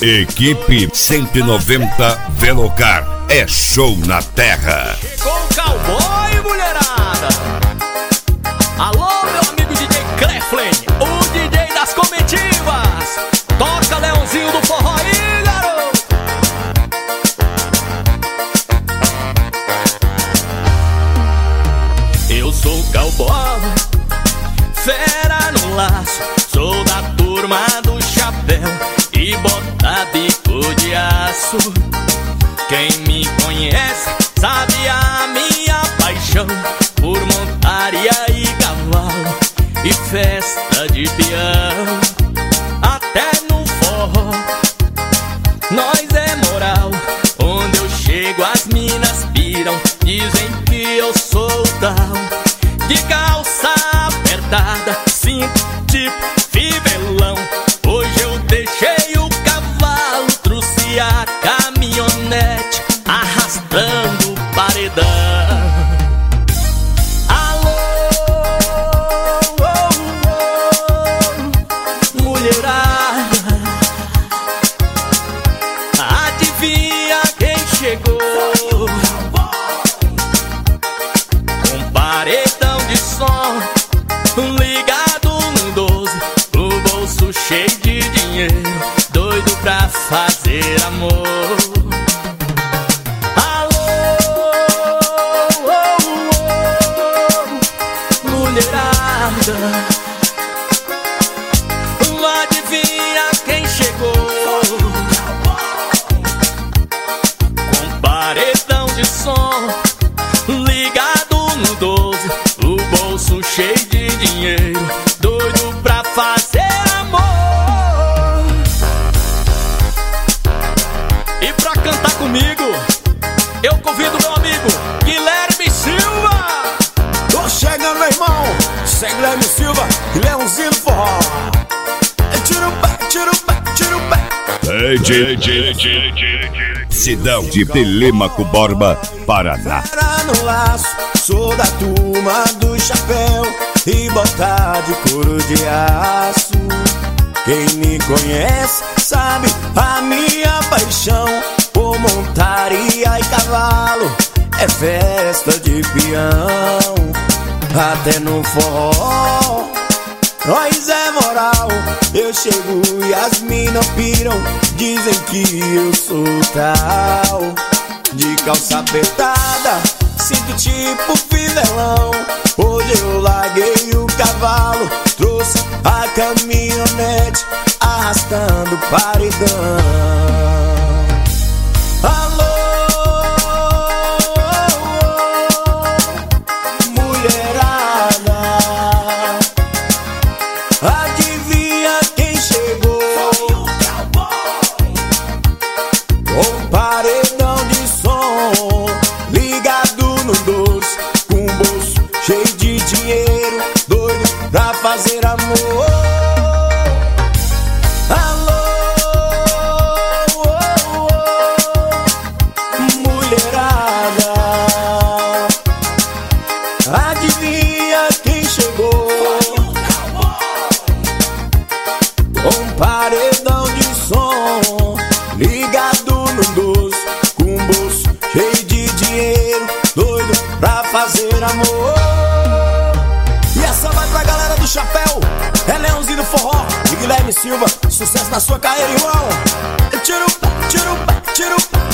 Equipe 190 Velocar. É show na terra. Chegou o cowboy, mulherada. Alô, meu amigo DJ Cleflin, o DJ das comitivas. Toca Leãozinho do forró aí, garoto. Eu sou cowboy, fera no laço. Sou da turma do chapéu e bota bico de aço. Quem me conhece sabe a minha paixão por montaria e cavalo e festa de peão. Até no forró nós é moral. Onde eu chego as minas piram, dizem que eu sou tal. De calça apertada, cinto tipo fivelão. Hoje eu deixei o cavalo, trouxe a caminhonete arrastando o paredão. Alô, mulherada, adivinha quem chegou? Com paredão de som ligado no 12, o bolso cheio de dinheiro, doido pra fazer amor. Adivinha quem chegou? Com paredão de som ligado no 12, o bolso cheio de dinheiro, doido pra fazer amor. E pra cantar comigo, eu convido meu amigo Guilherme Silva. Tô chegando, meu irmão, sem Guilherme Silva e Leãozinho do forró. Cidão de Telêmaco Borba, Paraná. No laço, sou da turma do chapéu e botar de couro de aço. Quem me conhece sabe a minha paixão por montaria e cavalo é festa de peão. Até no forró nós é moral. Eu chego e as minas piram, dizem que eu sou tal. De calça apertada, sinto tipo fivelão. Hoje eu larguei o cavalo, trouxe a caminhonete arrastando o paredão. Alô, adivinha quem chegou? Com paredão de som ligado no 12, com um bolso cheio de dinheiro, doido pra fazer amor. Alô, mulherada, adivinha quem chegou? Com paredão de som ligado no 12, com um bolso cheio de dinheiro, doido pra fazer amor. E essa vai pra galera do chapéu, é Leãozinho do forró e Guilherme Silva. Sucesso na sua carreira, irmão. Tiro, tiro, tiro.